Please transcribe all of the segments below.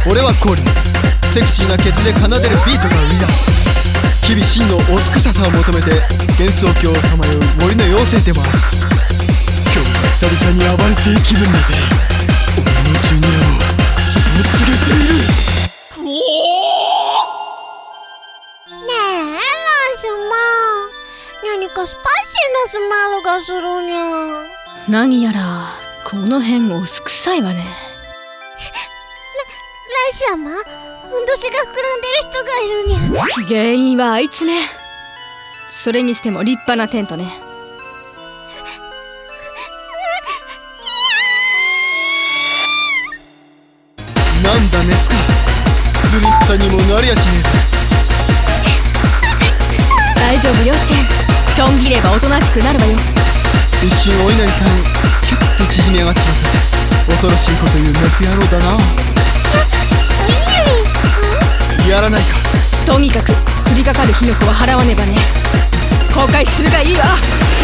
俺はコーリー。セクシーなケツで奏でるビートが売りだ。日々真のおすくささを求めて幻想郷をさまよう森の妖精でもある。今日は久々に暴れていい気分だぜ。俺のジュニアもそう告げている。 ねえ、ラスマ、何かスパイシーなスメルがするにゃ。 何やらこの辺おすくさいわね。 ラス様、ふんどしが膨らんでる人がいるにゃ。 原因はあいつね。それにしても立派なテントね。 なんだメスか。釣りったにもなりやしねえ。 大丈夫よチェン。ちょん切ればおとなしくなるわよ。 一瞬お稲荷さんキュッと縮み上がっちまった。恐ろしいこと言うメス野郎だな。やらないか。 とにかく降りかかる火の粉は払わねばね。後悔するがいいわ。 ラ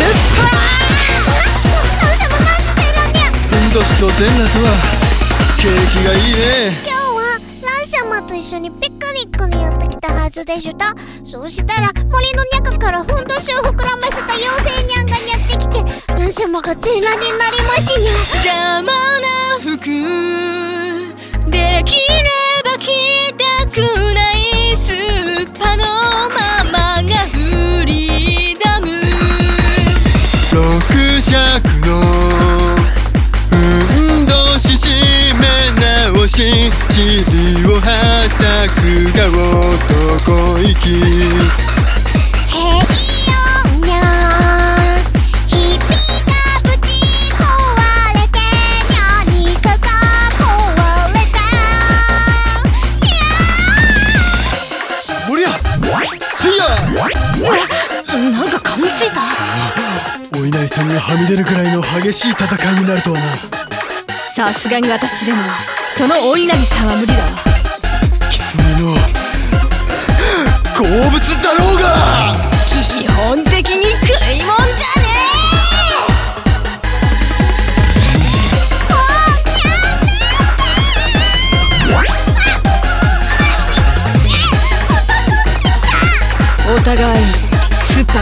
ス様、何してるにゃ。 ふんどしと全裸とは景気がいいね。 今日はラン様と一緒にピクニックにやってきたはずでした。そうしたら森の中からふんどしを膨らませた妖精ニャンがやってきて、ラン様が全裸になりましにゃ。 邪魔な服できれば着たくないスーパーのママがフリーダム。 六尺のふんどし締め直し、尻をはたくが男息。 へいよにゃ、ひびがぶち壊れてにゃ、肉が壊れたにゃ。 おりゃすいや。 なんか噛みついた。 お稲荷さんがはみ出るくらいの激しい戦いになるとはな。 さすがに私でもそのお稲荷さんは無理だわ。 狐の好物だろうが。 基本的に食いもんじゃねえ。お互いすっぱか。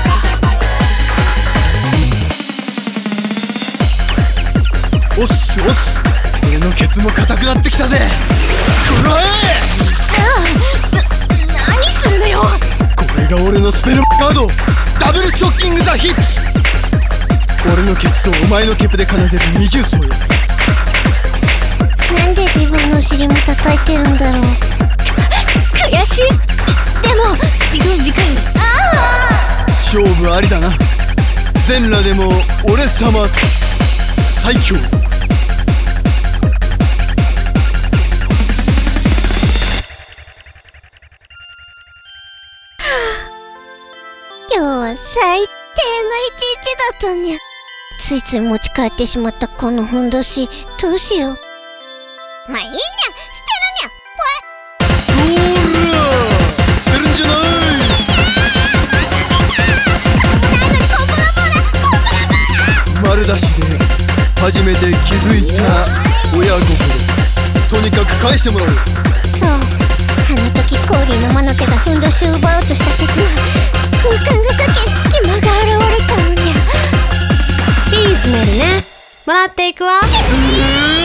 おっすおっす、俺のケツも硬くなってきたぜ。くらえ。 何するのよ。 これが俺のスペルカード、ダブルショッキングザヒッツ。俺のケツとお前のケプで奏でる二重奏よ。 なんで自分の尻も叩いてるんだろう。 悔しい。でも次回勝負ありだな。全裸でも俺様最強。 今日は最低の一日だったにゃ。ついつい持ち帰ってしまったこのふんどし、どうしよう。まあいいにゃ、捨てるにゃ。 ほら捨てるんじゃない。丸出しで初めて気づいた親心、とにかく返してもらう。 そう、あの時コーリーの魔の手がふんどしを奪おうとした刹那、空間が裂け隙間が現れたのにゃ。 いいスメルね。もらっていくわ。